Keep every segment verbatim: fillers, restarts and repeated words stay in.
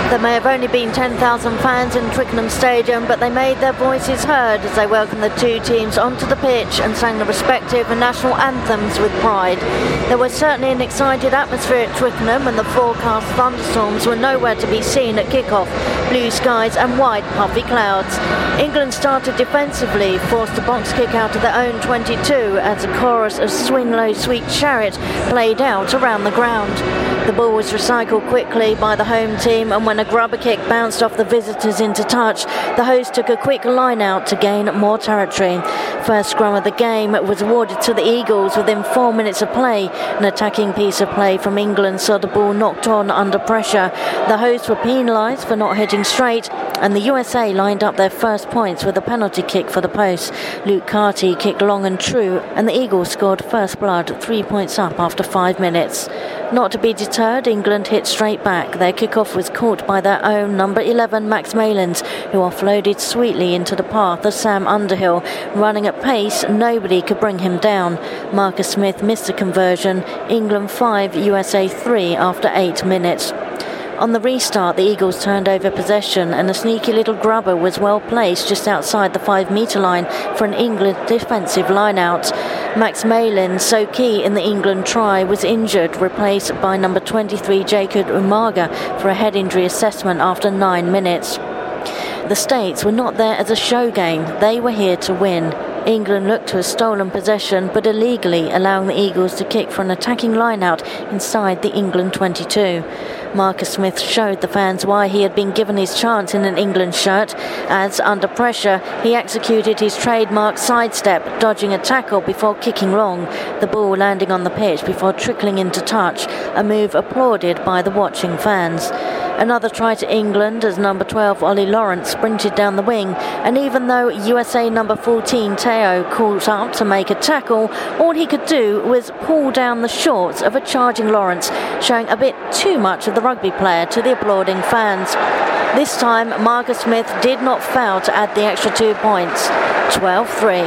There may have only been ten thousand fans in Twickenham Stadium, but they made their voices heard as they welcomed the two teams onto the pitch and sang the respective national anthems with pride. There was certainly an excited atmosphere at Twickenham, and the forecast thunderstorms were nowhere to be seen at kick-off. Blue skies and wide puffy clouds. England started defensively, forced a box kick out of their own twenty-two as a chorus of Swing Low Sweet Chariot played out around the ground. The ball was recycled quickly by the home team, and when a grubber kick bounced off the visitors into touch, the host took a quick line out to gain more territory. First scrum of the game was awarded to the Eagles within four minutes of play. An attacking piece of play from England saw the ball knocked on under pressure. The hosts were penalised for not hitting straight, and the U S A lined up their first points with a penalty kick for the post. Luke Carty kicked long and true, and the Eagles scored first blood, three points up after five minutes. Not to be deterred, England hit straight back. Their kick-off was caught by their own number eleven Max Malins, who offloaded sweetly into the path of Sam Underhill. Running at pace, nobody could bring him down. Marcus Smith missed the conversion. England five, U S A three after eight minutes. On the restart, the Eagles turned over possession, and a sneaky little grubber was well placed just outside the five-metre line for an England defensive line-out. Max Malin, so key in the England try, was injured, replaced by number twenty-three Jacob Umaga for a head injury assessment after nine minutes. The States were not there as a show game. They were here to win. England looked to have stolen possession, but illegally allowing the Eagles to kick for an attacking line-out inside the England twenty-two. Marcus Smith showed the fans why he had been given his chance in an England shirt, as under pressure he executed his trademark sidestep, dodging a tackle before kicking long, the ball landing on the pitch before trickling into touch, a move applauded by the watching fans. Another try to England as number twelve Ollie Lawrence sprinted down the wing, and even though U S A number fourteen Teo caught up to make a tackle, all he could do was pull down the shorts of a charging Lawrence, showing a bit too much of the rugby player to the applauding fans. This time Marcus Smith did not fail to add the extra two points, twelve three.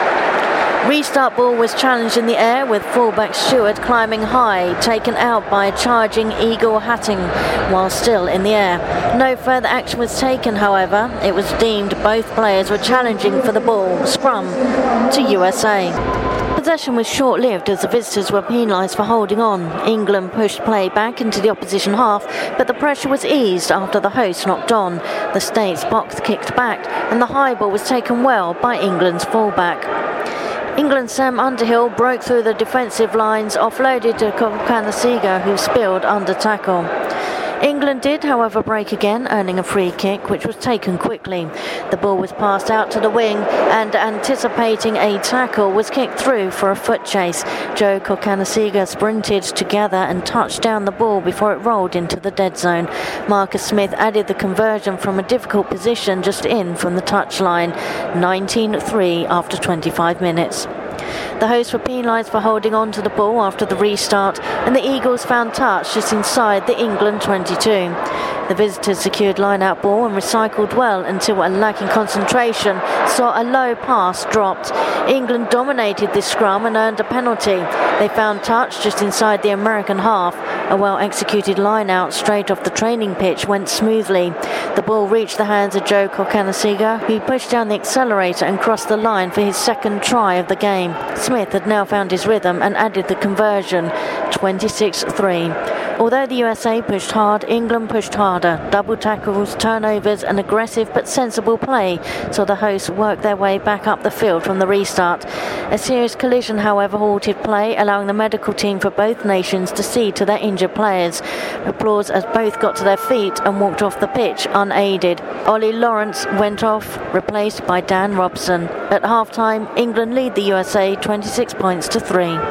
Restart ball was challenged in the air with fullback Stewart climbing high, taken out by a charging Eagle Hatting while still in the air. No further action was taken, however. It was deemed both players were challenging for the ball. Scrum to U S A. Possession was short-lived as the visitors were penalised for holding on. England pushed play back into the opposition half, but the pressure was eased after the hosts knocked on. The States box kicked back, and the high ball was taken well by England's fullback. England's Sam Underhill broke through the defensive lines, offloaded to Kokanasiga, who spilled under tackle. England did, however, break again, earning a free kick, which was taken quickly. The ball was passed out to the wing, and anticipating a tackle, was kicked through for a foot chase. Joe Kokanasiga sprinted together and touched down the ball before it rolled into the dead zone. Marcus Smith added the conversion from a difficult position just in from the touchline, nineteen three after twenty-five minutes. The hosts were penalised for holding on to the ball after the restart, and the Eagles found touch just inside the England twenty-two. The visitors secured line-out ball and recycled well until, a lacking concentration, saw a low pass dropped. England dominated this scrum and earned a penalty. They found touch just inside the American half. A well-executed line-out straight off the training pitch went smoothly. The ball reached the hands of Joe Kokanasiga, who pushed down the accelerator and crossed the line for his second try of the game. Smith had now found his rhythm and added the conversion, twenty-six three. Although the U S A pushed hard, England pushed harder. Double tackles, turnovers and aggressive but sensible play saw the hosts work their way back up the field from the restart. A serious collision, however, halted play, allowing the medical team for both nations to see to their injured players. Applause as both got to their feet and walked off the pitch unaided. Ollie Lawrence went off, replaced by Dan Robson. At half-time, England lead the U S A twenty-six points to three.